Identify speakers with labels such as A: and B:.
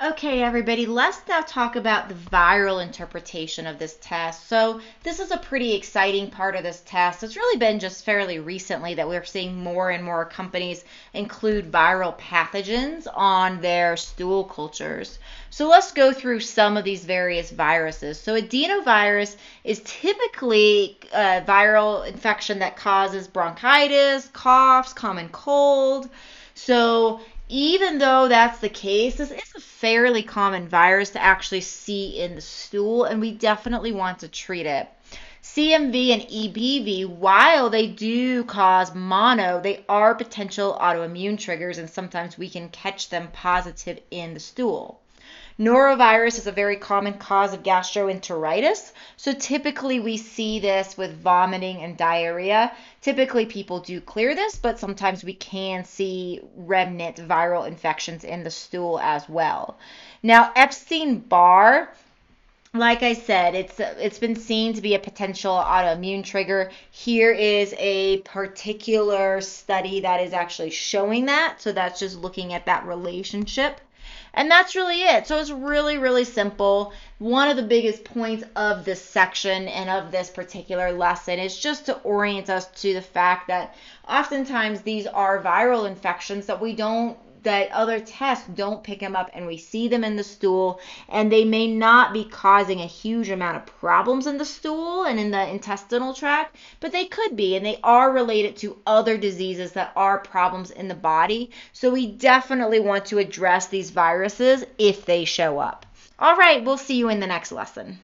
A: Okay, everybody, let's now talk about the viral interpretation of this test. So, this is a pretty exciting part of this test. It's really been just fairly recently that we're seeing more and more companies include viral pathogens on their stool cultures. So, let's go through some of these various viruses. So, adenovirus is typically a viral infection that causes bronchitis, coughs, common cold. So, even though that's the case, this is a fairly common virus to actually see in the stool, and we definitely want to treat it. CMV and EBV, while they do cause mono, they are potential autoimmune triggers, and sometimes we can catch them positive in the stool. Norovirus is a very common cause of gastroenteritis. So typically we see this with vomiting and diarrhea. Typically people do clear this, but sometimes we can see remnant viral infections in the stool as well. Now, Epstein-Barr, like I said, it's been seen to be a potential autoimmune trigger. Here is a particular study that is actually showing that. So that's just looking at that relationship. And that's really it. So it's really, really simple. One of the biggest points of this section and of this particular lesson is just to orient us to the fact that oftentimes these are viral infections that other tests don't pick them up, and we see them in the stool, and they may not be causing a huge amount of problems in the stool and in the intestinal tract, but they could be, and they are related to other diseases that are problems in the body. So we definitely want to address these viruses if they show up. All right, we'll see you in the next lesson.